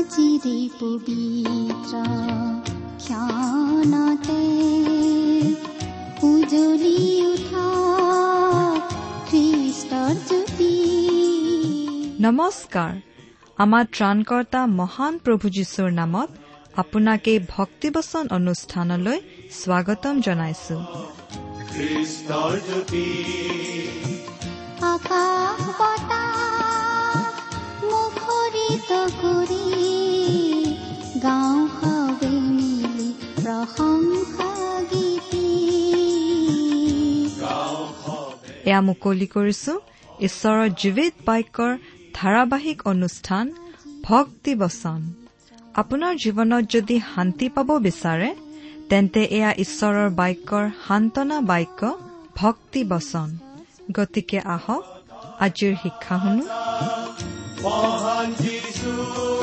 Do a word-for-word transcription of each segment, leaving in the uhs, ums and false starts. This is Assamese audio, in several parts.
আজিৰে পবিত্ৰ ক্ষণতে উজলি উঠা খ্ৰীষ্টৰ জ্যোতি। নমস্কাৰ। আমাৰ ত্ৰাণকৰ্তা মহান প্ৰভু যীশুৰ নামত আপোনাক এই ভক্তিবচন অনুষ্ঠানলৈ স্বাগতম জনাইছো। খ্ৰীষ্টৰ জ্যোতি আকাশ বতাহ মুখৰিত কৰি গাঁও সবে মিলি প্ৰশংসা গীতি। এয়া মুকলি কৰিছো ঈশ্বৰৰ জীৱিত বাক্যৰ ধাৰাবাহিক অনুষ্ঠান ভক্তি বচন। আপোনাৰ জীৱনত যদি শান্তি পাব বিচাৰে তেন্তে এয়া ঈশ্বৰৰ বাক্যৰ সান্তনা বাক্য ভক্তি বচন। গতিকে আহক আজিৰ শিক্ষা শুনো। মহান যীশু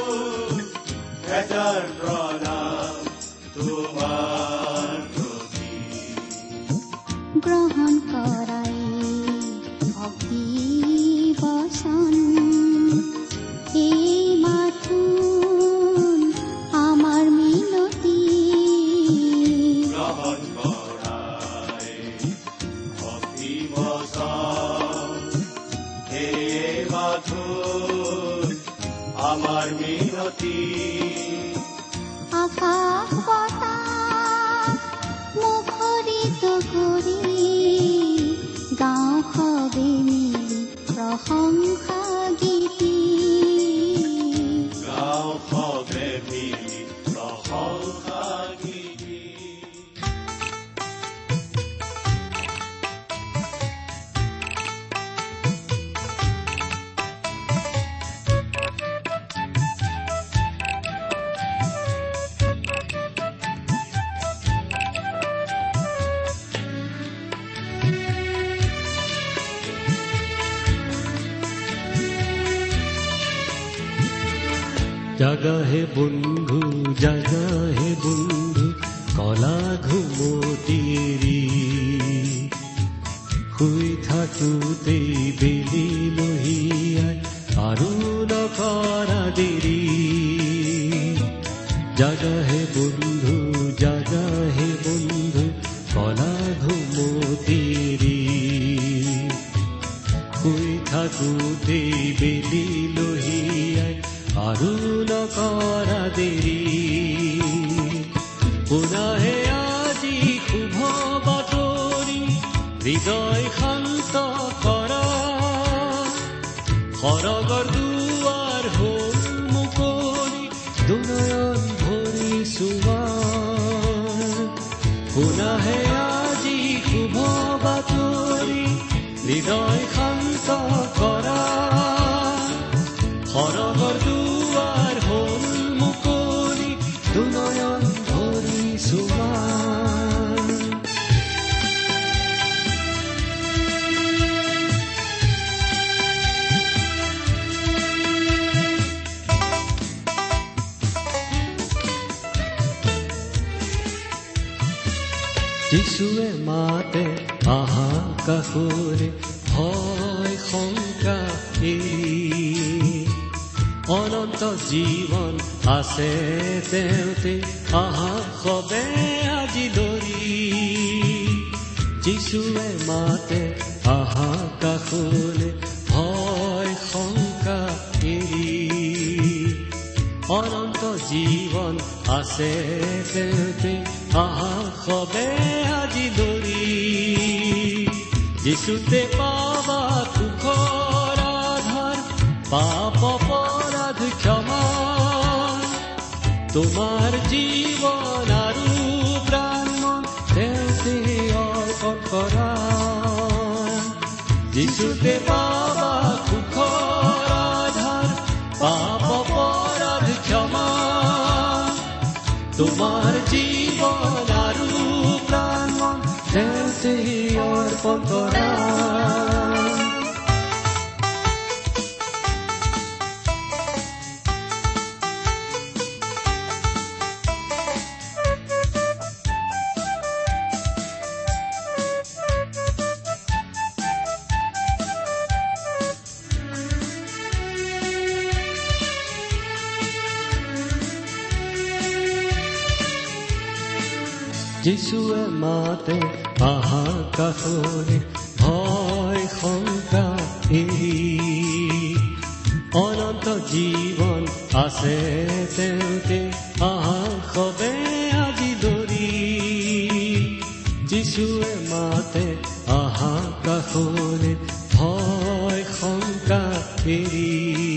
হেজাৰ প্ৰণাম তোমাৰ প্ৰতি। গ্ৰহণ কৰাই ভক্তি বচন এই মাথো আমাৰ মিনতি। গ্ৰহণ কৰাই ভক্তি বচন এই মাথো আমাৰ মিনতি। আকাশ বতাহ মুখৰিত কৰি গাঁও সবে মিলি প্ৰশংসা গীতি। গাঁও সবে মিলি প্ৰশংসা গীতি। জাগা হে বন্ধু জাগা হে বন্ধু কলা ঘুমতিৰি শুই থাকোতেই বেলি লহিয়াই আৰু নকৰা দেৰি। জাগা হে বন্ধু জাগা হে বন্ধু কলা ঘুমতিৰি শুই থাকোতেই বেলি লহিয়াই আৰু নকৰা দেৰি। পুনাহে আজি শুভ বাতৰি হৃদয় শান্ত কৰা। সৰগৰ দুৱাৰ হ'ল মুকলি দুনয়ন ভৰি চুৱাৰ। পুনাহে আজি শুভ বাতৰি হৃদয় শান্ত কৰা। সৰগৰ দুৱাৰ হ'ল মুকলি দুনয়ন ভৰি চুৱাৰ। যীশুৱে মাতে আহা কাষৰে ভয় শংকা এৰি। অনন্ত জীৱন আছে তেওঁতে আহা সবে আজি ধৰি। যীশুৱে মাতে আহা কাষৰে ভয় শংকা এৰি। অনন্ত জীৱন আছে তেওঁতে আহা সবে আজি ধৰি। যিচুতে পাবা সুখৰ আধাৰ পাপ অপৰাধ ক্ষমা। তোমাৰ জীৱন আৰু প্ৰাণ তেওঁতে অৰ্পণ কৰা। যিচুতে পাবা সুখৰ আধাৰ পাপ অপৰাধ ক্ষমা। তোমাৰ জীৱন আৰু প্ৰাণ তেওঁতে অৰ্পণ কৰা। যিশুৱে মাতে আহা কাষৰে ভয় শংকা এৰি, অনন্ত জীৱন আছে তেওঁতে আহা সবে আজি দৰি। যিশুৱে মাতে আহা কাষৰে ভয় শংকা এৰি,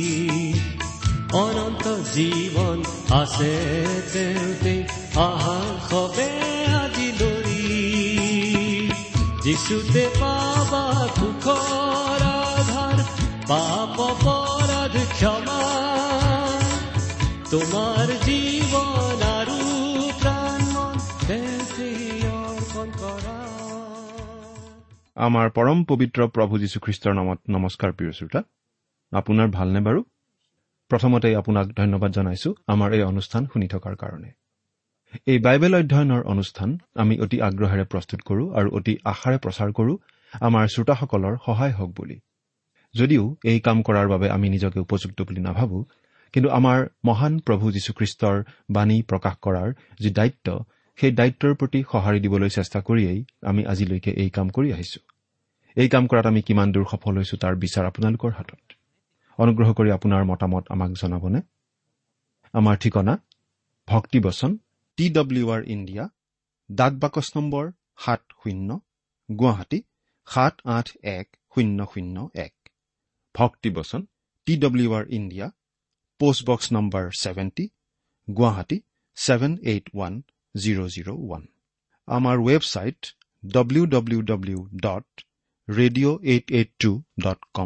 অনন্ত জীৱন আছে তেওঁতে আহা সবে আজি দৰি। যিশুতে পাবা সুখৰ আধাৰ, পাপ অপৰাধ ক্ষমা, তোমাৰ জীৱন আৰু প্ৰাণ মন তেওঁতে অৰ্পণ কৰা। আমাৰ পৰম পবিত্ৰ প্ৰভু যীশুখ্ৰীষ্টৰ নামত নমস্কাৰ প্ৰিয় শ্ৰোতা, আপোনাৰ ভালনে বাৰু? প্ৰথমতে আপোনাক ধন্যবাদ জনাইছো আমাৰ এই অনুষ্ঠান শুনি থকাৰ কাৰণে। এই বাইবেল অধ্যয়নৰ অনুষ্ঠান আমি অতি আগ্ৰহেৰে প্ৰস্তুত কৰো আৰু অতি আশাৰে প্ৰচাৰ কৰো আমাৰ শ্ৰোতাসকলৰ সহায় হওক বুলি। যদিও এই কাম কৰাৰ বাবে আমি নিজকে উপযুক্ত বুলি নাভাবো, কিন্তু আমাৰ মহান প্ৰভু যীশুখ্ৰীষ্টৰ বাণী প্ৰকাশ কৰাৰ যি দায়িত্ব, সেই দায়িত্বৰ প্ৰতি সঁহাৰি দিবলৈ চেষ্টা কৰিয়েই আমি আজিলৈকে এই কাম কৰি আহিছো। এই কাম কৰাত আমি কিমান দূৰ সফল হৈছো তাৰ বিচাৰ আপোনালোকৰ হাতত। অনুগ্ৰহ কৰি আপোনাৰ মতামত আমাক জনাবনে? আমাৰ ঠিকনা ভক্তিবচন, টি ডব্লিউ আৰ ইণ্ডিয়া, ডাক বাকচ নম্বৰ সাত শূন্য, গুৱাহাটী সাত আঠ এক শূন্য শূন্য এক। ভক্তিবচন, T W R India, postbox number seventy, Guwahati seven eight one zero' zero' one. আমাৰ website W W W dot radio' eight eight two dot com.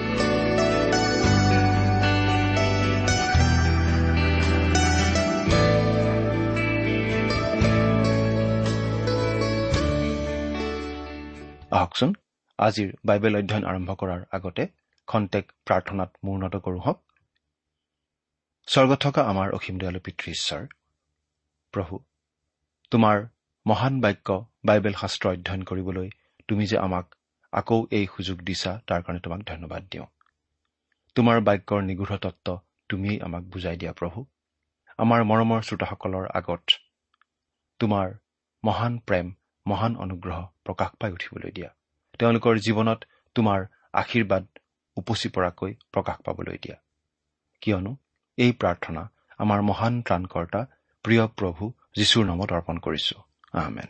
আহকচোন আজিৰ বাইবেল অধ্যয়ন আৰম্ভ কৰাৰ আগতে খন্তেক প্ৰাৰ্থনাত মূৰ্ণত কৰোঁ হওক। স্বৰ্গত থকা আমাৰ অসীম দয়ালু পিতৃ ঈশ্বৰ, প্ৰভু, তোমাৰ মহান বাক্য বাইবেল শাস্ত্ৰ অধ্যয়ন কৰিবলৈ তুমি যে আমাক আকৌ এই সুযোগ দিছা, তাৰ কাৰণে তোমাক ধন্যবাদ দিওঁ। তোমাৰ বাক্যৰ নিগূঢ় তত্ত্ব তুমিয়েই আমাক বুজাই দিয়া প্ৰভু। আমাৰ মৰমৰ শ্ৰোতাসকলৰ আগত তোমাৰ মহান প্ৰেম, মহান অনুগ্ৰহ প্ৰকাশ পাই উঠিবলৈ দিয়া। তেওঁলোকৰ জীৱনত তোমাৰ আশীৰ্বাদ উপচি পৰাকৈ প্ৰকাশ পাবলৈ দিয়া, কিয়নো এই প্ৰাৰ্থনা আমাৰ মহান ত্ৰাণকৰ্তা প্ৰিয় প্ৰভু যীশুৰ নামত অৰ্পণ কৰিছো, আমেন।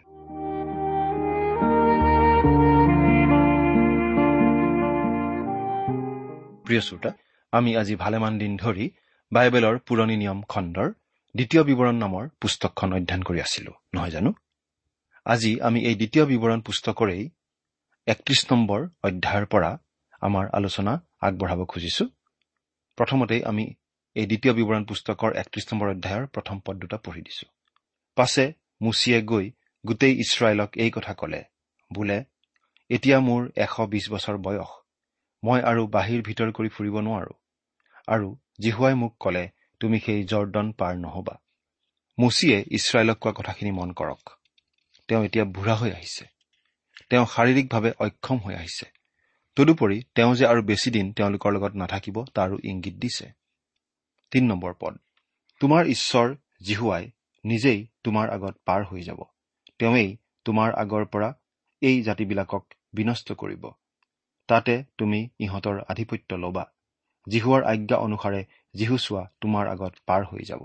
প্ৰিয় শ্ৰোতা, আমি আজি ভালেমান দিন ধৰি বাইবেলৰ পুৰণি নিয়ম খণ্ডৰ দ্বিতীয় বিৱৰণ নামৰ পুস্তকখন অধ্যয়ন কৰি আছিলো, নহয় জানো? আজি আমি এই দ্বিতীয় বিৱৰণ পুস্তকৰেই একত্ৰিশ নম্বৰ অধ্যায়ৰ পৰা আমাৰ আলোচনা আগবঢ়াব খুজিছো। প্ৰথমতেই আমি এই দ্বিতীয় বিৱৰণ পুস্তকৰ একত্ৰিশ নম্বৰ অধ্যায়ৰ প্ৰথম পদ দুটা পঢ়ি দিছো। পাছে মুচিয়ে গৈ গোটেই ইছৰাইলক এই কথা কলে, বোলে, এতিয়া মোৰ এশ বিশ বছৰ বয়স, মই আৰু বাহিৰ ভিতৰ কৰি ফুৰিব নোৱাৰো। আৰু জিহুৱাই মোক কলে, তুমি সেই জৰ্দন পাৰ নহবা। মুচিয়ে ইছৰাইলক কোৱা কথাখিনি মন কৰক। তেওঁ এতিয়া বুঢ়া হৈ আহিছে, তেওঁ শাৰীৰিকভাৱে অক্ষম হৈ আহিছে। তদুপৰি তেওঁ যে আৰু বেছি দিন তেওঁলোকৰ লগত নাথাকিব তাৰো ইংগিত দিছে। তিন নম্বৰ পদ, তোমাৰ ঈশ্বৰ জিহুৱাই নিজেই তোমাৰ আগত পাৰ হৈ যাব। তেওঁৱেই তোমাৰ আগৰ পৰা এই জাতিবিলাকক বিনষ্ট কৰিব। তাতে তুমি ইহঁতৰ আধিপত্য ল'বা। জিহুৱাৰ আজ্ঞা অনুসাৰে জিহুচোৱা তোমাৰ আগত পাৰ হৈ যাব।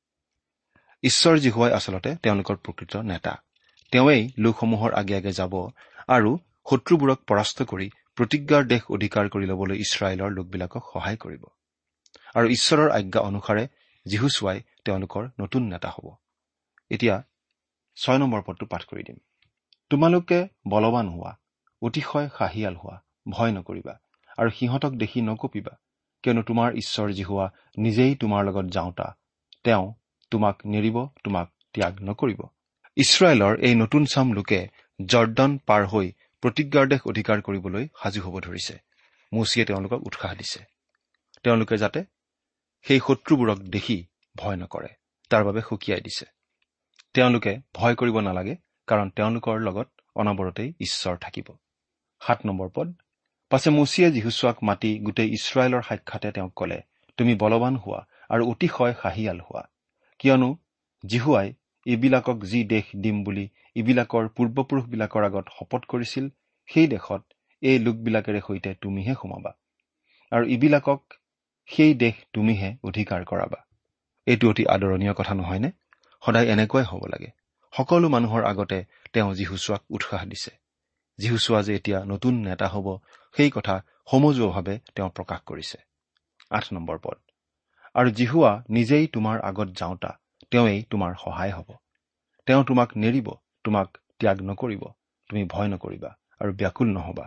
ঈশ্বৰ জিহুৱাই আচলতে তেওঁলোকৰ প্ৰকৃত নেতা। তেওঁৱেই লোকসমূহৰ আগে আগে যাব আৰু শত্ৰুবোৰক পৰাস্ত কৰি প্ৰতিজ্ঞাৰ দেশ অধিকাৰ কৰি ল'বলৈ ইছৰাইলৰ লোকবিলাকক সহায় কৰিব। আৰু ঈশ্বৰৰ আজ্ঞা অনুসাৰে জিহুচোৱাই তেওঁলোকৰ নতুন নেতা হ'ব। এতিয়া ছয় নম্বৰ পদটো পাঠ কৰি দিম। তোমালোকে বলৱান হোৱা, অতিশয় সাহিয়াল হোৱা, ভয় নকৰিবা আৰু সিহঁতক দেখি নকঁপিবা, কিয়নো তোমাৰ ঈশ্বৰ জিহুৱা নিজেই তোমাৰ লগত যাওঁতা। তেওঁ তোমাক নেৰিব, তোমাক ত্যাগ নকৰিব। ইছৰাইলৰ এই নতুন চাম লোকে জৰ্দন পাৰ হৈ প্ৰতিজ্ঞাৰ দেশ অধিকাৰ কৰিবলৈ সাজু হ'ব ধৰিছে। মুচিয়ে তেওঁলোকক উৎসাহ দিছে, তেওঁলোকে যাতে সেই শত্ৰুবোৰক দেখি ভয় নকৰে, তাৰ বাবে সকীয়াই দিছে। তেওঁলোকে ভয় কৰিব নালাগে, কাৰণ তেওঁলোকৰ লগত অনবৰতেই ঈশ্বৰ থাকিব। সাত নম্বৰ পদ, পাছে মুচিয়ে জিহুচোৱাক মাতি গোটেই ইছৰাইলৰ সাক্ষাতে তেওঁক কলে, তুমি বলৱান হোৱা আৰু অতিশয় সাহিয়াল হোৱা, কিয়নো জিহুৱাই এইবিলাকক যি দেশ দিম বুলি এইবিলাকৰ পূৰ্বপুৰুষবিলাকৰ আগত শপত কৰিছিল, সেই দেশত এই লোকবিলাকেৰে সৈতে তুমিহে সোমাবা আৰু এইবিলাকক সেই দেশ তুমিহে অধিকাৰ কৰাবা। এইটো অতি আদৰণীয় কথা নহয়নে? সদায় এনেকুৱাই হ'ব লাগে। সকলো মানুহৰ আগতে তেওঁ যীশুছোৱাক উৎসাহ দিছে। যীশুছোৱা যে এতিয়া নতুন নেতা হ'ব, সেই কথা সমজুৱাভাৱে তেওঁ প্ৰকাশ কৰিছে। আঠ নম্বৰ পদ, আৰু যীশুৱা নিজেই তোমাৰ আগত যাওঁতা তেওঁৱেই তোমাৰ সহায় হ'ব। তেওঁ তোমাক নেৰিব, তোমাক ত্যাগ নকৰিব। তুমি ভয় নকৰিবা আৰু ব্যাকুল নহবা।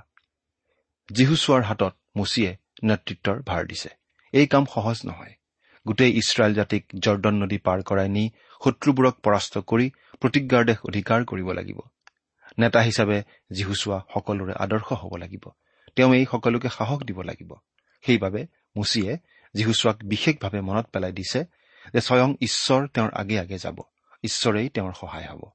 যীশুছোৱাৰ হাতত মুচিয়ে নেতৃত্বৰ ভাৰ দিছে। এই কাম সহজ নহয়। গোটেই ইছৰাইল জাতিক জৰ্দন নদী পাৰ কৰাই নি শত্ৰুবোৰক পৰাস্ত কৰি প্ৰতিজ্ঞাৰ দেশ অধিকাৰ কৰিব লাগিব। নেতা হিচাপে যীশুছোৱা সকলোৰে আদৰ্শ হ'ব লাগিব। তেওঁ এই সকলোকে সাহস দিব লাগিব। সেইবাবে মুচিয়ে যীশুছোৱাক বিশেষভাৱে মনত পেলাই দিছে যে স্বয়ং ঈশ্বৰ তেওঁৰ আগে আগে যাব। ঈশ্বৰেই তেওঁৰ সহায় হ'ব।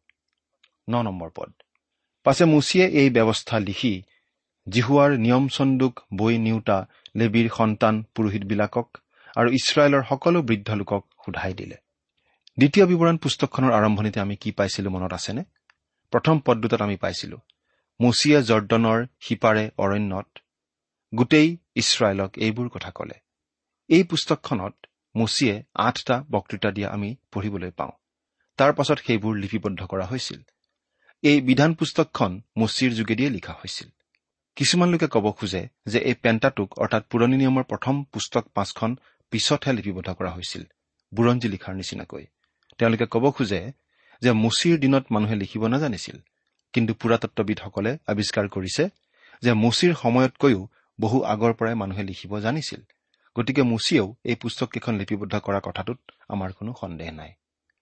ন নম্বৰ পদ, পাছে মুচিয়ে এই ব্যৱস্থা লিখি যীহুৱাৰ নিয়ম চন্দুক বৈ নিওঁতা লেবীৰ সন্তান পুৰোহিতবিলাকক আৰু ইছৰাইলৰ সকলো বৃদ্ধ লোকক সোধাই দিলে। দ্বিতীয় বিৱৰণ পুস্তকখনৰ আৰম্ভণিতে আমি কি পাইছিলো মনত আছেনে? প্ৰথম পদ দুটাত আমি পাইছিলো, মুচিয়ে জৰ্দনৰ সিপাৰে অৰণ্যত গোটেই ইছৰাইলক এইবোৰ কথা ক'লে। এই পুস্তকখনত মুচিয়ে আঠটা বক্তৃতা দিয়া আমি পঢ়িবলৈ পাওঁ। তাৰ পাছত সেইবোৰ লিপিবদ্ধ কৰা হৈছিল। এই বিধান পুস্তকখন মুচিৰ যোগেদিয়ে লিখা হৈছিল। কিছুমান লোকে ক'ব খোজে যে এই পেণ্টাটুক অৰ্থাৎ পুৰণি নিয়মৰ প্ৰথম পুস্তক পাঁচখন পিছতহে লিপিবদ্ধ কৰা হৈছিল, বুৰঞ্জী লিখাৰ নিচিনাকৈ। তেওঁলোকে ক'ব খোজে যে মুচিৰ দিনত মানুহে লিখিব নাজানিছিল, কিন্তু পুৰাতত্ববিদসকলে আৱিষ্কাৰ কৰিছে যে মুচিৰ সময়তকৈও বহু আগৰ পৰাই মানুহে লিখিব জানিছিল। গতিকে মুচিয়েও এই পুস্তককেইখন লিপিবদ্ধ কৰা কথাটোত আমাৰ কোনো সন্দেহ নাই।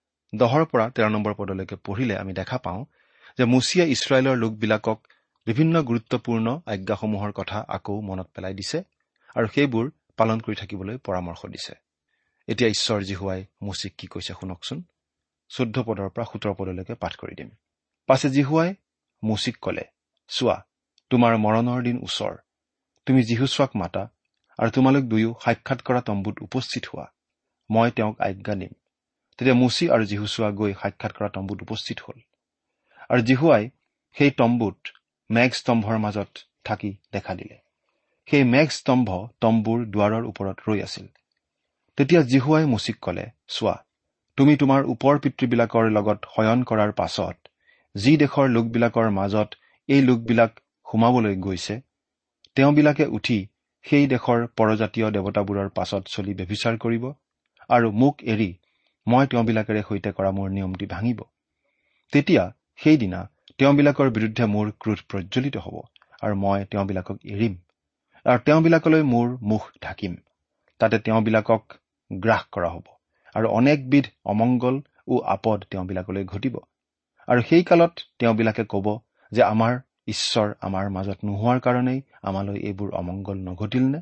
দহৰ পৰা তেৰ নম্বৰ পদলৈকে পঢ়িলে আমি দেখা পাওঁ যে মুচিয়ে ইছৰাইলৰ লোকবিলাকক বিভিন্ন গুৰুত্বপূৰ্ণ আজ্ঞাসমূহৰ কথা আকৌ মনত পেলাই দিছে আৰু সেইবোৰ পালন কৰি থাকিবলৈ পৰামৰ্শ দিছে। এতিয়া ঈশ্বৰ যীহুৱাই মুচিক কি কৈছে শুনকচোন। চৈধ্য পদৰ পৰা সোতৰ পদলৈকে পাঠ কৰি দিম। পাছে যীহুৱাই মুচিক ক'লে, চোৱা, তোমাৰ মৰণৰ দিন ওচৰ। তুমি যীহুছোৱাক মাতা আৰু তোমালোক দুয়ো সাক্ষাৎ কৰা তম্বুত উপস্থিত হোৱা। মই তেওঁক আজ্ঞা দিম। তেতিয়া মুচি আৰু যীহুছোৱা গৈ সাক্ষাৎ কৰা তম্বুত উপস্থিত হ'ল। আৰু যীহুৱাই সেই তম্বুত মেঘ স্তম্ভৰ মাজত থাকি দেখা দিলে। সেই মেঘ স্তম্ভ তম্বুৰ দুৱাৰৰ ওপৰত ৰৈ আছিল। তেতিয়া যীহুৱাই মুচিক ক'লে, চোৱা, তুমি তোমাৰ ওপৰ পিতৃবিলাকৰ লগত শয়ন কৰাৰ পাছত যি দেশৰ লোকবিলাকৰ মাজত এই লোকবিলাক সোমাবলৈ গৈছে, তেওঁবিলাকে উঠি সেই দেশৰ পৰজাতীয় দেৱতাবোৰৰ পাছত চলি ব্যভিচাৰ কৰিব আৰু মোক এৰি মই তেওঁবিলাকেৰে সৈতে কৰা মোৰ নিয়মটি ভাঙিব। তেতিয়া সেইদিনা তেওঁবিলাকৰ বিৰুদ্ধে মোৰ ক্ৰোধ প্ৰজ্বলিত হ'ব আৰু মই তেওঁবিলাকক এৰিম আৰু তেওঁবিলাকলৈ মোৰ মুখ ঢাকিম। তাতে তেওঁবিলাকক গ্ৰাস কৰা হ'ব আৰু অনেকবিধ অমংগল ও আপদ তেওঁবিলাকলৈ ঘটিব। আৰু সেই কালত তেওঁবিলাকে ক'ব যে আমাৰ ঈশ্বৰ আমাৰ মাজত নোহোৱাৰ কাৰণেই আমালৈ এইবোৰ অমংগল নঘটিল নে?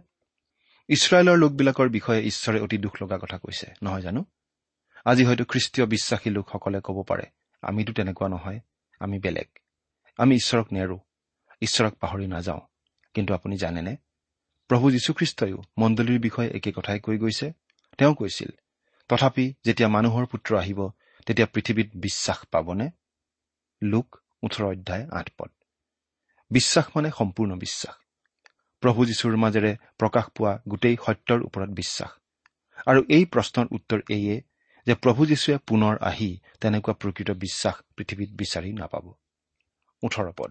ইছৰাইলৰ লোকবিলাকৰ বিষয়ে ঈশ্বৰে অতি দুখ লগা কথা কৈছে, নহয় জানো? আজি হয়তো খ্ৰীষ্টীয় বিশ্বাসী লোকসকলে ক'ব পাৰে, আমিতো তেনেকুৱা নহয়, আমি বেলেগ, আমি ঈশ্বৰক নেৰো, ঈশ্বৰক পাহৰি নাযাওঁ। কিন্তু আপুনি জানেনে, প্ৰভু যীশুখ্ৰীষ্টইও মণ্ডলীৰ বিষয়ে একে কথাই কৈ গৈছে। তেওঁ কৈছিল, তথাপি যেতিয়া মানুহৰ পুত্ৰ আহিব তেতিয়া পৃথিৱীত বিশ্বাস পাবনে? লুক ওঠৰ অধ্যায় আঠ পদ। বিশ্বাস মানে সম্পূৰ্ণ বিশ্বাস, প্ৰভু যীশুৰ মাজেৰে প্ৰকাশ পোৱা গোটেই সত্যৰ ওপৰত বিশ্বাস। আৰু এই প্ৰশ্নৰ উত্তৰ এইয়ে যে প্ৰভু যীশুৱে পুনৰ আহি তেনেকুৱা প্ৰকৃত বিশ্বাস পৃথিৱীত বিচাৰি নাপাব। ওঠৰ পদ,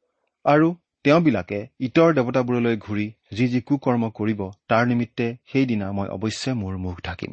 আৰু তেওঁবিলাকে ইতৰ দেৱতাবোৰলৈ ঘূৰি যি যি কুকৰ্ম কৰিব তাৰ নিমিত্তে সেইদিনা মই অৱশ্যে মোৰ মুখ ঢাকিম।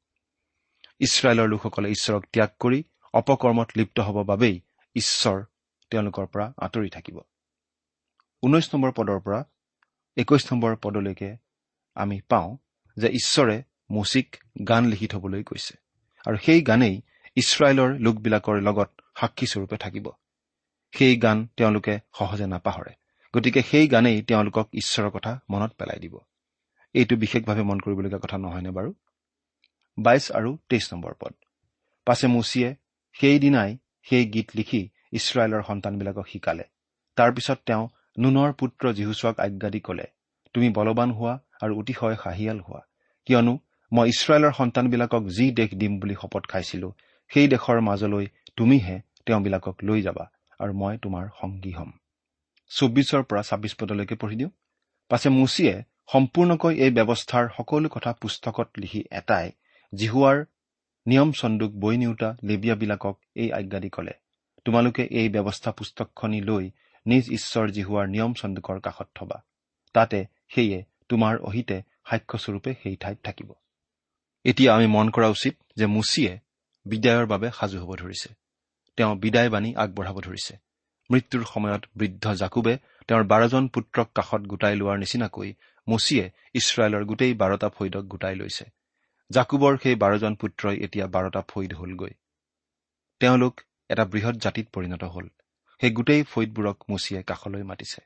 ইছৰাইলৰ লোকসকলে ঈশ্বৰক ত্যাগ কৰি অপকৰ্মত লিপ্ত হ'ব বাবেই ঈশ্বৰ তেওঁলোকৰ পৰা আঁতৰি থাকিব। ঊনৈশ নম্বৰ পদৰ পৰা একৈশ নম্বৰ পদলৈকে আমি পাওঁ যে ঈশ্বৰে মুচিক গান লিখি থবলৈ কৈছে আৰু সেই গানেই ইছৰাইলৰ লোকবিলাকৰ লগত সাক্ষীস্বৰূপে থাকিব। সেই গান তেওঁলোকে সহজে নাপাহৰে, গতিকে সেই গানেই তেওঁলোকক ঈশ্বৰৰ কথা মনত পেলাই দিব। এইটো বিশেষভাৱে মন কৰিবলগীয়া কথা নহয়নে বাৰু? বাইশ আৰু তেইশ নম্বৰ পদ, পাছে মুচিয়ে সেইদিনাই সেই গীত লিখি ইছৰাইলৰ সন্তানবিলাকক শিকালে। তাৰ পিছত তেওঁ নুনৰ পুত্ৰ যীহুছোৱাক আজ্ঞা দি ক'লে, তুমি বলৱান হোৱা আৰু অতিশয় হাঁহিয়াল হোৱা, কিয়নো মই ইছৰাইলৰ সন্তানবিলাকক যি দেশ দিম বুলি শপত খাইছিলো সেই দেশৰ মাজলৈ তুমিহে তেওঁবিলাকক লৈ যাবা আৰু মই তোমাৰ সংগী হ'ম। চৌব্বিছৰ পৰা ছাব্বিছ পদলৈকে পঢ়ি দিওঁ। পাছে মুচিয়ে সম্পূৰ্ণকৈ এই ব্যৱস্থাৰ সকলো কথা পুস্তকত লিখি এটাই জিহুৱাৰ নিয়ম চন্দুক বৈ নিওঁতা লেবিয়াবিলাকক এই আজ্ঞা দি ক'লে, তোমালোকে এই ব্যৱস্থা পুস্তকখনি লৈ নিজ ঈশ্বৰ জিহুৱাৰ নিয়ম চন্দুকৰ কাষত থবা। তাতে সেয়ে তোমাৰ অহিতে সাক্ষ্যস্বৰূপে সেই ঠাইত থাকিব। এতিয়া আমি মন কৰা উচিত যে মুচিয়ে বিদায়ৰ বাবে সাজু হ'ব ধৰিছে। তেওঁ বিদায় বাণী আগবঢ়াব ধৰিছে। মৃত্যুৰ সময়ত বৃদ্ধ জাকুবে তেওঁৰ বাৰজন পুত্ৰক কাষত গোটাই লোৱাৰ নিচিনাকৈ মুচিয়ে ইছৰাইলৰ গোটেই বাৰটা ফৈদক গোটাই লৈছে। জাকুবৰ সেই বাৰজন পুত্ৰই এতিয়া বাৰটা ফৈদ হলগৈ। তেওঁলোক এটা বৃহৎ জাতিত পৰিণত হল। সেই গোটেই ফৈদবোৰক মুচিয়ে কাষলৈ মাতিছে।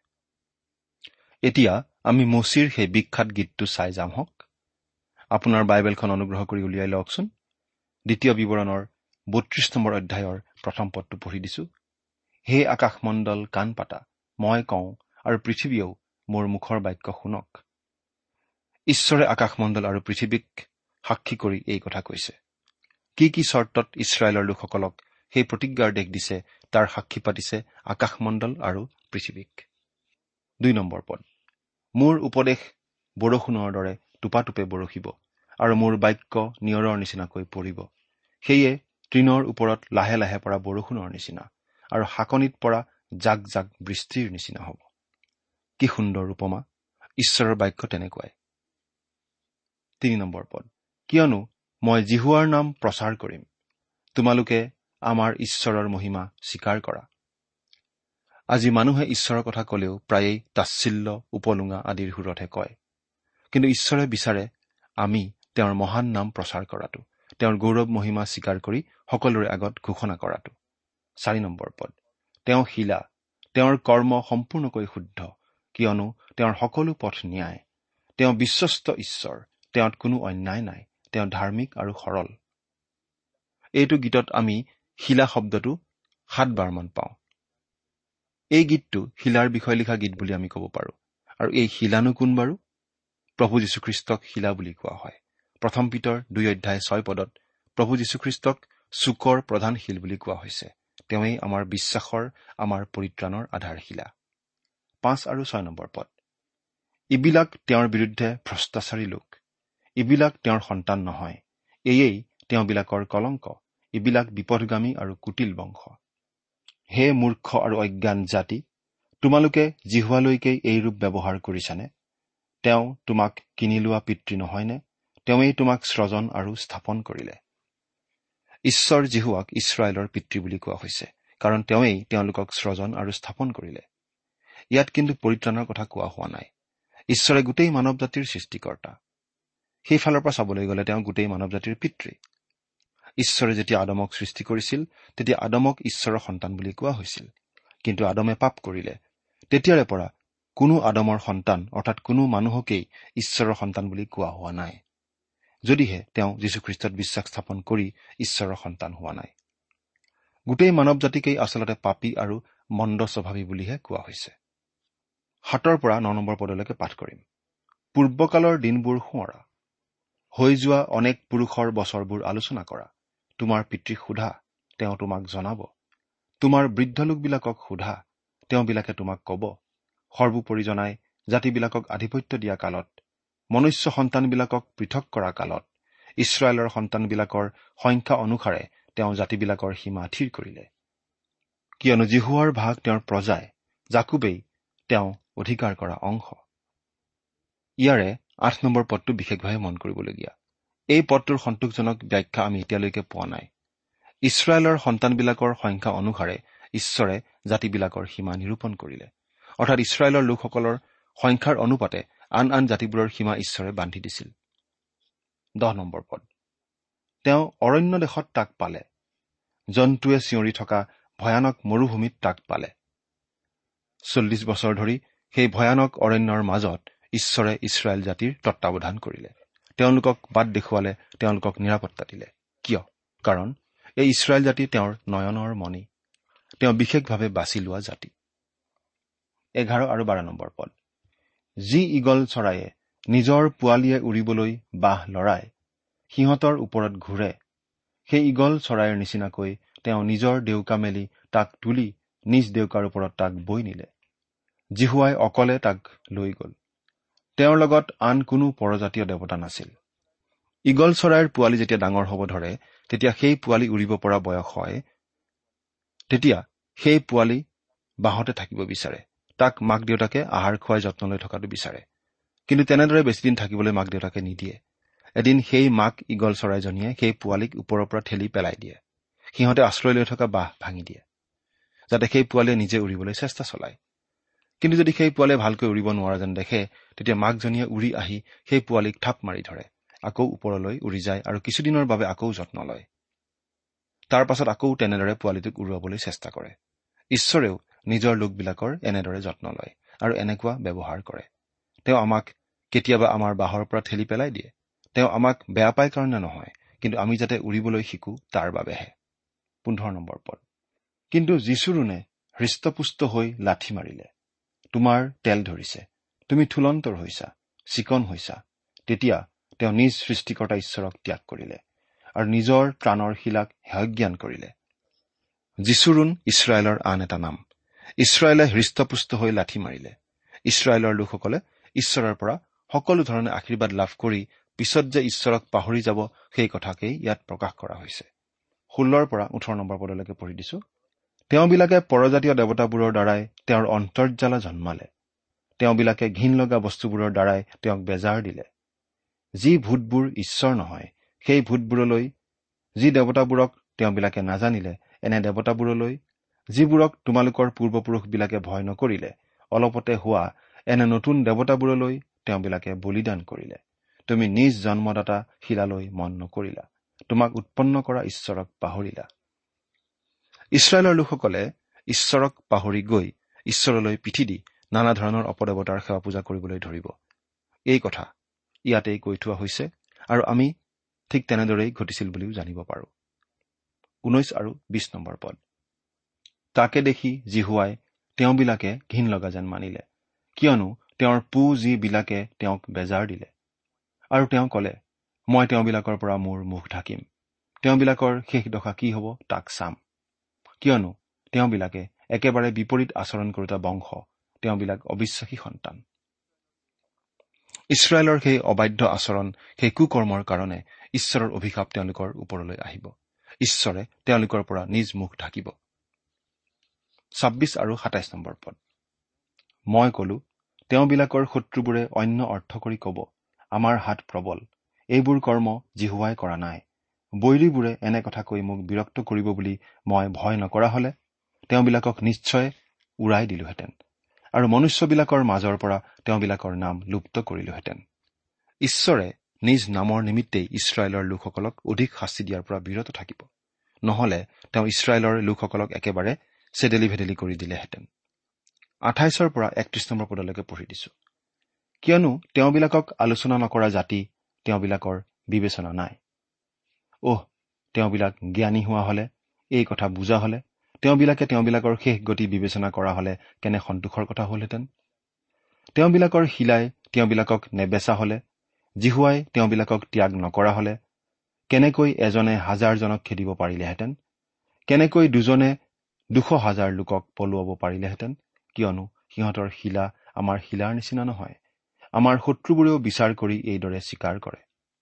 এতিয়া আমি মুচিৰ সেই বিখ্যাত গীতটো চাই যাম হওক। আপোনাৰ বাইবেলখন অনুগ্ৰহ কৰি উলিয়াই লওকচোন। দ্বিতীয় বিৱৰণৰ বত্ৰিশ নম্বৰ অধ্যায়ৰ প্ৰথম পদটো পঢ়ি দিছো। হে আকাশমণ্ডল কাণ পাতা, মই কওঁ, আৰু পৃথিৱীয়েও মোৰ মুখৰ বাক্য শুনক। ঈশ্বৰে আকাশমণ্ডল আৰু পৃথিৱীক সাক্ষী কৰি এই কথা কৈছে। কি কি চৰ্তত ইছৰাইলৰ লোকসকলক সেই প্ৰতিজ্ঞাৰ দেশ দিছে তাৰ সাক্ষী পাতিছে আকাশমণ্ডল আৰু পৃথিৱীক। দুই নম্বৰ পদ, মোৰ উপদেশ বৰষুণৰ দৰে টোপাটোপে বৰষিব আৰু মোৰ বাক্য নিয়ৰৰ নিচিনাকৈ পৰিব। সেয়ে তৃণৰ ওপৰত লাহে লাহে পৰা বৰষুণৰ নিচিনা আৰু শাকনিত পৰা জাক জাক বৃষ্টিৰ নিচিনা হ'ব। কি সুন্দৰ উপমা! ঈশ্বৰৰ বাক্য তেনেকুৱাই। তিনি নম্বৰ পদ, কিয়নো মই জিহুৱাৰ নাম প্ৰচাৰ কৰিম, তোমালোকে আমাৰ ঈশ্বৰৰ মহিমা স্বীকাৰ কৰা। আজি মানুহে ঈশ্বৰৰ কথা কলেও প্ৰায়েই তাচ্ছিল্য, উপলুঙা আদিৰ সুৰতহে কয়। কিন্তু ঈশ্বৰে বিচাৰে আমি তেওঁৰ মহান নাম প্ৰচাৰ কৰাটো, তেওঁৰ গৌৰৱ মহিমা স্বীকাৰ কৰি সকলোৰে আগত ঘোষণা কৰাটো। চাৰি নম্বৰ পদ, তেওঁ শিলা, তেওঁৰ কৰ্ম সম্পূৰ্ণকৈ শুদ্ধ, কিয়নো তেওঁৰ সকলো পথ ন্যায়। তেওঁ বিশ্বস্ত ঈশ্বৰ, তেওঁত কোনো অন্যায় নাই, তেওঁ ধাৰ্মিক আৰু সৰল। এইটো গীতত আমি শিলা শব্দটো সাতবাৰমান পাওঁ। এই গীতটো শিলাৰ বিষয়ে লিখা গীত বুলি আমি ক'ব পাৰোঁ। আৰু এই শিলানো কোন বাৰু? প্ৰভু যীশুখ্ৰীষ্টক শিলা বুলি কোৱা হয়। প্ৰথম পিতৰ দুই অধ্যায় ছয় পদত প্ৰভু যীশুখ্ৰীষ্টক চুকৰ প্ৰধান শিল বুলি কোৱা হৈছে। তেওঁৱেই আমাৰ বিশ্বাসৰ, আমাৰ পৰিত্ৰাণৰ আধাৰশিলা। পাঁচ আৰু ছয় নম্বৰ পদ, ইবিলাক তেওঁৰ বিৰুদ্ধে ভ্ৰষ্টাচাৰী লোক, ইবিলাক তেওঁৰ সন্তান নহয়, এয়েই তেওঁবিলাকৰ কলংক, ইবিলাক বিপদগামী আৰু কুটিল বংশ। হে মূৰ্খ আৰু অজ্ঞান জাতি, তোমালোকে জিহুৱালৈকে এই ৰূপ ব্যৱহাৰ কৰিছানে? তেওঁ তোমাক কিনি লোৱা পিতৃ নহয়নে? তেওঁৱেই তোমাক সৃজন আৰু স্থাপন কৰিলে। ঈশ্বৰ জিহুৱাক ইছৰাইলৰ পিতৃ বুলি কোৱা হৈছে, কাৰণ তেওঁৱেই তেওঁলোকক সৃজন আৰু স্থাপন কৰিলে। ইয়াত কিন্তু পৰিত্ৰাণৰ কথা কোৱা হোৱা নাই। ঈশ্বৰে গোটেই মানৱ জাতিৰ সৃষ্টিকৰ্তা। সেইফালৰ পৰা চাবলৈ গ'লে তেওঁ গোটেই মানৱ জাতিৰ পিতৃ। ঈশ্বৰে যেতিয়া আদমক সৃষ্টি কৰিছিল তেতিয়া আদমক ঈশ্বৰৰ সন্তান বুলি কোৱা হৈছিল। কিন্তু আদমে পাপ কৰিলে। তেতিয়াৰে পৰা কোনো আদমৰ সন্তান অৰ্থাৎ কোনো মানুহকেই ঈশ্বৰৰ সন্তান বুলি কোৱা হোৱা নাই, যদিহে তেওঁ যীশুখ্ৰীষ্টত বিশ্বাস স্থাপন কৰি ঈশ্বৰৰ সন্তান হোৱা নাই। গোটেই মানৱ জাতিকেই আচলতে পাপী আৰু মন্দ স্বভাৱী বুলিহে কোৱা হৈছে। সাতৰ পৰা ন নম্বৰ পদলৈকে পাঠ কৰিম। পূৰ্বকালৰ দিনবোৰ সোঁৱৰা, হৈ যোৱা অনেক পুৰুষৰ বছৰবোৰ আলোচনা কৰা। তোমাৰ পিতৃক সোধা, তেওঁ তোমাক জনাব। তোমাৰ বৃদ্ধ লোকবিলাকক সোধা, তেওঁবিলাকে তোমাক কব। সৰ্বোপৰি জনাই জাতিবিলাকক আধিপত্য দিয়া কালত, মনুষ্য সন্তানবিলাকক পৃথক কৰা কালত, ইছৰাইলৰ সন্তানবিলাকৰ সংখ্যা অনুসাৰে তেওঁ জাতিবিলাকৰ সীমা থিৰ কৰিলে। কিয়নো জিহুৱাৰ ভাগ তেওঁৰ প্ৰজাই, জাকুবেই তেওঁ অধিকাৰ কৰা অংশ। ইয়াৰে আঠ নম্বৰ পদটো বিশেষভাৱে মন কৰিবলগীয়া। এই পদটোৰ সন্তোষজনক ব্যাখ্যা আমি এতিয়ালৈকে পোৱা নাই। ইছৰাইলৰ সন্তানবিলাকৰ সংখ্যা অনুসাৰে ঈশ্বৰে জাতিবিলাকৰ সীমা নিৰূপণ কৰিলে, অৰ্থাৎ ইছৰাইলৰ লোকসকলৰ সংখ্যাৰ অনুপাতে আন আন জাতিবোৰৰ সীমা ঈশ্বৰে বান্ধি দিছিল। দহ নম্বৰ পদ, তেওঁ অৰণ্য দেশত তাক পালে, জন্তুৱে চিঞৰি থকা ভয়ানক মৰুভূমিত তাক পালে। চল্লিছ বছৰ ধৰি সেই ভয়ানক অৰণ্যৰ মাজত ঈশ্বৰে ইছৰাইল জাতিৰ তত্বাৱধান কৰিলে। তেওঁলোকক বাট দেখুৱালে, তেওঁলোকক নিৰাপত্তা দিলে। কিয়? কাৰণ এই ইছৰাইল জাতি তেওঁৰ নয়নৰ মণি, তেওঁ বিশেষভাৱে বাছি লোৱা জাতি। এঘাৰ আৰু বাৰ নম্বৰ পদ, যি ঈগল চৰায়ে নিজৰ পোৱালীয়ে উৰিবলৈ বাহ লৰাই, সিহঁতৰ ওপৰত ঘূৰে, সেই ঈগল চৰাইৰ নিচিনাকৈ তেওঁ নিজৰ ডেউকা মেলি তাক তুলি নিজ ডেউকাৰ ওপৰত তাক বৈ নিলে। জিহুৱাই অকলে তাক লৈ গ'ল। তেওঁৰ লগত আন কোনো পৰজাতীয় দেৱতা নাছিল। ঈগল চৰাইৰ পোৱালি যেতিয়া ডাঙৰ হ'ব ধৰে, তেতিয়া সেই পোৱালি উৰিব পৰা বয়স হয়, তেতিয়া সেই পোৱালি বাঁহতে থাকিব বিচাৰে। তাক মাক দেউতাকে আহাৰ খুৱাই যত্ন লৈ থকাটো বিচাৰে। কিন্তু তেনেদৰে বেছিদিন থাকিবলৈ মাক দেউতাকে নিদিয়ে। এদিন সেই মাক ঈগল চৰাইজনীয়ে সেই পোৱালিক ওপৰৰ পৰা ঠেলি পেলাই দিয়ে। সিহঁতে আশ্ৰয় লৈ থকা বাঁহ ভাঙি দিয়ে, যাতে সেই পোৱালিয়ে নিজে উৰিবলৈ চেষ্টা চলায়। কিন্তু যদি সেই পোৱালিয়ে ভালকৈ উৰিব নোৱাৰা যেন দেখে, তেতিয়া মাকজনীয়ে উৰি আহি সেই পোৱালিক থাপ মাৰি ধৰে, আকৌ ওপৰলৈ উৰি যায় আৰু কিছুদিনৰ বাবে আকৌ যত্ন লয়। তাৰ পাছত আকৌ তেনেদৰে পোৱালিটোক উৰুৱাবলৈ চেষ্টা কৰে। ঈশ্বৰেও নিজৰ লোকবিলাকৰ এনেদৰে যত্ন লয় আৰু এনেকুৱা ব্যৱহাৰ কৰে। তেওঁ আমাক কেতিয়াবা আমাৰ বাহৰ পৰা ঠেলি পেলাই দিয়ে। তেওঁ আমাক বেয়া পায় কাৰণে নহয়, কিন্তু আমি যাতে উৰিবলৈ শিকো তাৰ বাবেহে। পোন্ধৰ নম্বৰ পদ। কিন্তু যীচুৰুণে হৃষ্টপুষ্ট হৈ লাঠি মাৰিলে। তোমাৰ তেল ধৰিছে, তুমি থুলন্তৰ হৈছা, চিকন হৈছা। তেতিয়া তেওঁ নিজ সৃষ্টিকৰ্তা ঈশ্বৰক ত্যাগ কৰিলে আৰু নিজৰ প্ৰাণৰ শিলাক হেয়জ্ঞান কৰিলে। যীচুৰুণ ইছৰাইলৰ আন এটা নাম। ইছৰাইলে হৃষ্টপুষ্ট হৈ লাঠি মাৰিলে। ইছৰাইলৰ লোকসকলে ঈশ্বৰৰ পৰা সকলো ধৰণে আশীৰ্বাদ লাভ কৰি পিছত যে ঈশ্বৰক পাহৰি যাব, সেই কথাকেই ইয়াত প্ৰকাশ কৰা হৈছে। ষোল্লৰ পৰা ওঠৰ নম্বৰ পদলৈকে পঢ়ি দিছো। তেওঁবিলাকে পৰজাতীয় দেৱতাবোৰৰ দ্বাৰাই তেওঁৰ অন্তৰ্জালা জন্মালে। তেওঁবিলাকে ঘিন লগা বস্তুবোৰৰ দ্বাৰাই তেওঁক বেজাৰ দিলে। যি ভূতবোৰ ঈশ্বৰ নহয়, সেই ভূতবোৰলৈ, যি দেৱতাবোৰক তেওঁবিলাকে নাজানিলে, এনে দেৱতাবোৰলৈ, যিবোৰক তোমালোকৰ পূৰ্বপুৰুষবিলাকে ভয় নকৰিলে, অলপতে হোৱা এনে নতুন দেৱতাবোৰলৈ তেওঁবিলাকে বলিদান কৰিলে। তুমি নিজ জন্মদাতা শিলালৈ মন নকৰিলা, তোমাক উৎপন্ন কৰা ঈশ্বৰক পাহৰিলা। ইছৰাইলৰ লোকসকলে ঈশ্বৰক পাহৰি গৈ ঈশ্বৰলৈ পিঠি দি নানা ধৰণৰ অপদেৱতাৰ সেৱা পূজা কৰিবলৈ ধৰিব। এই কথা ইয়াতেই কৈ থোৱা হৈছে আৰু আমি ঠিক তেনেদৰেই ঘটিছিল বুলিও জানিব পাৰো। ঊনৈশ আৰু বিশ নম্বৰ পদ। তাকে দেখি জিহুৱাই তেওঁবিলাকে ঘিন লগা যেন মানিলে, কিয়নো তেওঁৰ পু যিবিলাকে তেওঁক বেজাৰ দিলে। আৰু তেওঁ কলে, মই তেওঁবিলাকৰ পৰা মোৰ মুখ ঢাকিম। তেওঁবিলাকৰ শেষ দশা কি হ'ব তাক চাম। কিয়নো তেওঁবিলাকে একেবাৰে বিপৰীত আচৰণ কৰোতা বংশ, তেওঁবিলাক অবিশ্বাসী সন্তান। ইছৰাইলৰ সেই অবাধ্য আচৰণ, সেই কুকৰ্মৰ কাৰণে ঈশ্বৰৰ অভিশাপ তেওঁলোকৰ ওপৰলৈ আহিব। ঈশ্বৰে তেওঁলোকৰ পৰা নিজ মুখ ঢাকিব। ছাব্বিছ আৰু সাতাইছ নম্বৰ পদ। মই কলো, তেওঁবিলাকৰ শত্ৰুবোৰে অন্য অৰ্থ কৰি কব, আমাৰ হাত প্ৰবল, এইবোৰ কৰ্ম জিহুৱাই কৰা নাই। বৈৰীবোৰে এনে কথা কৈ মোক বিৰক্ত কৰিব বুলি মই ভয় নকৰা হলে তেওঁবিলাকক নিশ্চয় উৰাই দিলোহেঁতেন আৰু মনুষ্যবিলাকৰ মাজৰ পৰা তেওঁবিলাকৰ নাম লুপ্ত কৰিলোহেঁতেন। ঈশ্বৰে নিজ নামৰ নিমিত্তেই ইছৰাইলৰ লোকসকলক অধিক শাস্তি দিয়াৰ পৰা বিৰত থাকিব, নহলে তেওঁ ইছৰাইলৰ লোকসকলক একেবাৰে চেদেলি ভেদেলি কৰি দিলেহেঁতেন। আঠাইছৰ পৰা একত্ৰিশ নম্বৰ পদলৈকে পঢ়ি দিছো। কিয়নো তেওঁবিলাকক আলোচনা নকৰা জাতি তেওঁবিলাকৰ বিবেচনা নাই। অহ, তেওঁবিলাক জ্ঞানী হোৱা হলে, এই কথা বুজা হলে, তেওঁবিলাকে তেওঁবিলাকৰ শেষ গতি বিবেচনা কৰা হলে কেনে সন্তোষৰ কথা হলহেঁতেন। তেওঁবিলাকৰ শিলাই তেওঁবিলাকক নেবেচা হলে, জিহুৱাই তেওঁবিলাকক ত্যাগ নকৰা হলে, কেনেকৈ এজনে হাজাৰজনক খেদিব পাৰিলেহেঁতেন, কেনেকৈ দুজনে দুশ হাজাৰ লোকক পলুৱাব পাৰিলেহেঁতেন। কিয়নো সিহঁতৰ শিলা আমাৰ শিলাৰ নিচিনা নহয়, আমাৰ শত্ৰুবোৰেও বিচাৰ কৰি এইদৰে স্বীকাৰ কৰে।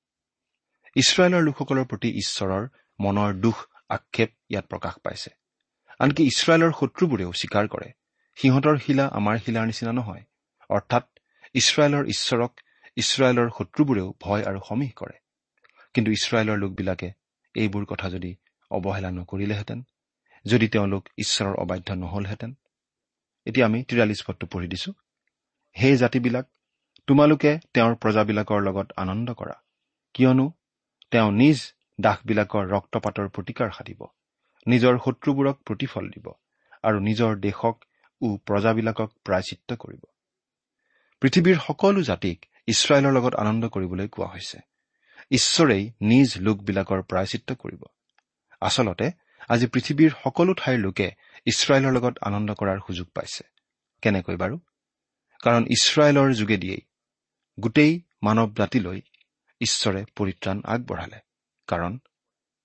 ইছৰাইলৰ লোকসকলৰ প্ৰতি ঈশ্বৰৰ মনৰ দুখ আক্ষেপ ইয়াত প্ৰকাশ পাইছে। আনকি ইছৰাইলৰ শত্ৰুবোৰেও স্বীকাৰ কৰে, সিহঁতৰ শিলা আমাৰ শিলাৰ নিচিনা নহয়। অৰ্থাৎ ইছৰাইলৰ ঈশ্বৰক ইছৰাইলৰ শত্ৰুবোৰেও ভয় আৰু সমীহ কৰে। কিন্তু ইছৰাইলৰ লোকবিলাকে এইবোৰ কথা যদি অৱহেলা নকৰিলেহেঁতেন, যদি তেওঁলোক ঈশ্বৰৰ অবাধ্য নহলহেঁতেন। এতিয়া আমি তিৰাল্লিছ পদটো পঢ়ি দিছো। হে জাতিবিলাক, তোমালোকে তেওঁৰ প্ৰজাবিলাকৰ লগত আনন্দ কৰা, কিয়নো তেওঁ নিজ দাসবিলাকৰ ৰক্তপাতৰ প্ৰতিকাৰ সাধিব, নিজৰ শত্ৰুবোৰক প্ৰতিফল দিব আৰু নিজৰ দেশক ও প্ৰজাবিলাকক প্ৰায়চিত্ত কৰিব। পৃথিৱীৰ সকলো জাতিক ইছৰাইলৰ লগত আনন্দ কৰিবলৈ কোৱা হৈছে। ঈশ্বৰেই নিজ লোকবিলাকৰ প্ৰায়চিত্ত কৰিব। আচলতে আজি পৃথিৱীৰ সকলো ঠাইৰ লোকে ইছৰাইলৰ লগত আনন্দ কৰাৰ সুযোগ পাইছে। কেনেকৈ বাৰু? কাৰণ ইছৰাইলৰ যোগেদিয়েই গোটেই মানৱ জাতিলৈ ঈশ্বৰে পৰিত্ৰাণ আগবঢ়ালে। কাৰণ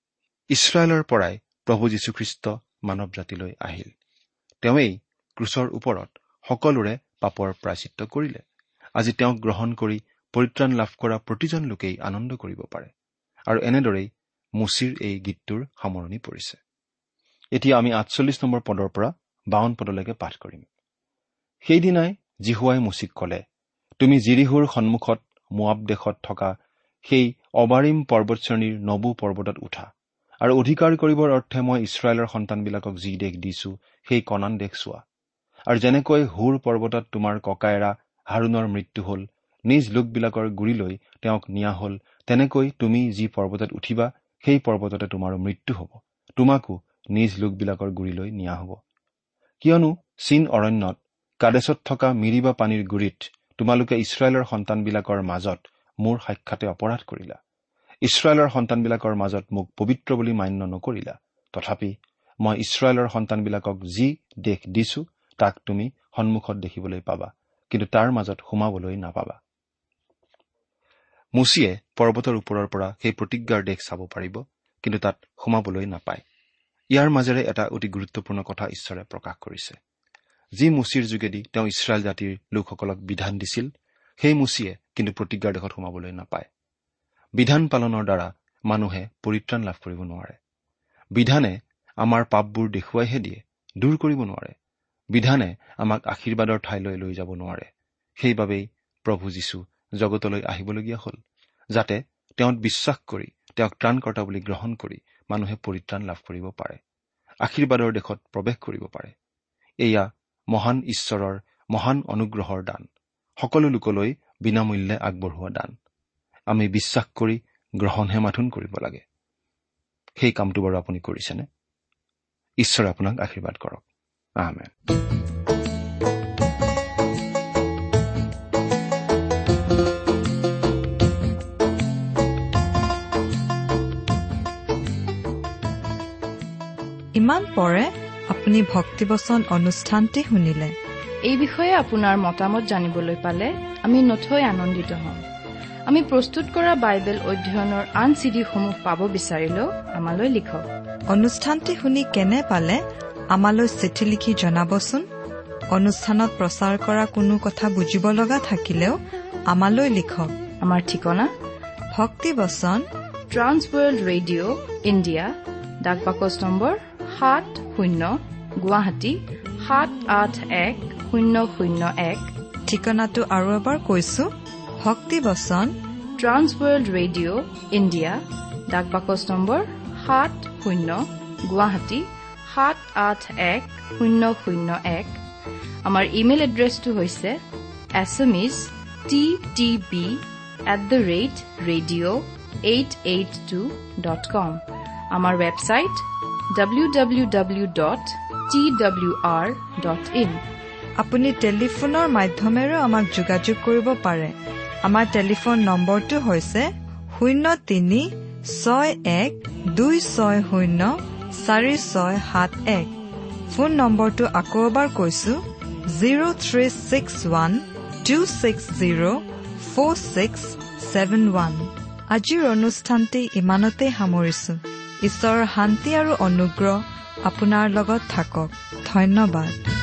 ইছৰাইলৰ পৰাই প্ৰভু যীশুখ্ৰীষ্ট মানৱ জাতিলৈ আহিল। তেওঁৱেই ক্ৰুচৰ ওপৰত সকলোৰে পাপৰ প্ৰায়চিত্ত কৰিলে। আজি তেওঁক গ্ৰহণ কৰি পৰিত্ৰাণ লাভ কৰা প্ৰতিজন লোকেই আনন্দ কৰিব পাৰে। আৰু এনেদৰেই মুচিৰ এই গীতটোৰ সামৰণি পৰিছে। এতিয়া আমি আঠচল্লিছ নম্বৰ পদৰ পৰা বাৱন পদলৈকে পাঠ কৰিম। সেইদিনাই জিহুৱাই মুচিক ক'লে, তুমি জিৰিহুৰ সন্মুখত মোৱাব দেশত থকা সেই অবাৰিম পৰ্বতশ্ৰেণীৰ নবু পৰ্বতত উঠা আৰু অধিকাৰ কৰিবৰ অৰ্থে মই ইছৰাইলৰ সন্তানবিলাকক যি দেশ দিছো সেই কনান দেশ চোৱা। আৰু যেনেকৈ হুৰ পৰ্বতত তোমাৰ ককায়েৰা হাৰুণৰ মৃত্যু হল, নিজ লোকবিলাকৰ গুৰিলৈ তেওঁক নিয়া হল, তেনেকৈ তুমি যি পৰ্বতত উঠিবা সেই পৰ্বততে তোমাৰো মৃত্যু হব, তোমাকো নিজ লোকবিলাকৰ গুৰিলৈ নিয়া হব। কিয়নো চীন অৰণ্যত কাদেশত থকা মিৰিবা পানীৰ গুৰিত তোমালোকে ইছৰাইলৰ সন্তানবিলাকৰ মাজত মোৰ সাক্ষাতে অপৰাধ কৰিলা। ইছৰাইলৰ সন্তানবিলাকৰ মাজত মোক পবিত্ৰ বুলি মান্য নকৰিলা। তথাপি মই ইছৰাইলৰ সন্তানবিলাকক যি দেশ দিছো তাক তুমি সন্মুখত দেখিবলৈ পাবা, কিন্তু তাৰ মাজত সোমাবলৈ নাপাবা। মুচিয়ে পৰ্বতৰ ওপৰৰ পৰা সেই প্ৰতিজ্ঞাৰ দেশ চাব পাৰিব, কিন্তু তাত সোমাবলৈ নাপায়। ইয়াৰ মাজেৰে এটা অতি গুৰুত্বপূৰ্ণ কথা ঈশ্বৰে প্ৰকাশ কৰিছে। যি মুচিৰ যোগেদি তেওঁ ইছৰাইল জাতিৰ লোকসকলক বিধান দিছিল, সেই মুচিয়ে কিন্তু প্ৰতিজ্ঞাৰ দেশত সোমাবলৈ নাপায়। বিধান পালনৰ দ্বাৰা মানুহে পৰিত্ৰাণ লাভ কৰিব নোৱাৰে। বিধানে আমাৰ পাপবোৰ দেখুৱাইহে দিয়ে, দূৰ কৰিব নোৱাৰে। বিধানে আমাক আশীৰ্বাদৰ ঠাইলৈ লৈ যাব নোৱাৰে। সেইবাবেই প্ৰভু যীশু জগতলৈ আহিবলগীয়া হ'ল, যাতে তেওঁত বিশ্বাস কৰি তেওঁক ত্ৰাণকৰ্তা বুলি গ্ৰহণ কৰি মানুহে পৰিত্ৰাণ লাভ কৰিব পাৰে, আশীৰ্বাদৰ দেশত প্ৰৱেশ কৰিব পাৰে। এয়া মহান ঈশ্বৰৰ মহান অনুগ্ৰহৰ দান, সকলো লোকলৈ বিনামূল্যে আগবঢ়োৱা দান। আমি বিশ্বাস কৰি গ্ৰহণহে মাথোন কৰিব লাগে। সেই কামটো বাৰু আপুনি কৰিছেনে? ঈশ্বৰে আপোনাক আশীৰ্বাদ কৰক। আমেন। ইমান পৰে আপুনি ভক্তিবচন অনুষ্ঠানটি শুনিলে। এই বিষয়ে আপোনাৰ মতামত জানিবলৈ পালে আমি নথৈ আনন্দিত হ'ম। আমি প্ৰস্তুত কৰা বাইবেল অধ্যয়নৰ আন চিডিসমূহ পাব বিচাৰিলেও আমালৈ লিখক। অনুষ্ঠানটি শুনি কেনে পালে আমালৈ চিঠি লিখি জনাবচোন। অনুষ্ঠানত প্ৰচাৰ কৰা কোনো কথা বুজিব লগা থাকিলেও আমালৈ লিখক। আমাৰ ঠিকনা ভক্তিবচন, ট্ৰান্স ৱৰ্ল্ড ৰেডিঅ' ইণ্ডিয়া, ডাক বাকচ নম্বৰ সাত শূন্য গুৱাহাটী সাত আঠ এক শূন্য শূন্য এক। ঠিকনাটো আৰু এবাৰ কৈছো, ভক্তিবচন, ট্ৰান্স ৱৰ্ল্ড ৰেডিঅ' ইণ্ডিয়া, ডাক বাকচ নম্বৰ সাত শূন্য গুৱাহাটী সাত আঠ এক শূন্য শূন্য এক। আমাৰ ইমেইল এড্ৰেছটো হৈছে এছএমইজ T T B at the rate radio' eight eight two dot com. আমাৰ website W W W dot T W R dot in. আপুনি টেলিফোনৰ মাধ্যমেৰেও আমাক যোগাযোগ কৰিব পাৰে। আমাৰ টেলিফোন নম্বৰটো হৈছে শূন্য তিনি ছয় এক দুই ছয় শূন্য চাৰি ছয় সাত এক। ফোন নম্বৰটো আকৌ এবাৰ কৈছো, zero' three six one two six zero' four six seven one. আজিৰ অনুষ্ঠানটি ইমানতে সামৰিছো। ঈশ্বৰৰ শান্তি আৰু অনুগ্ৰহ আপোনাৰ লগত থাকক। ধন্যবাদ।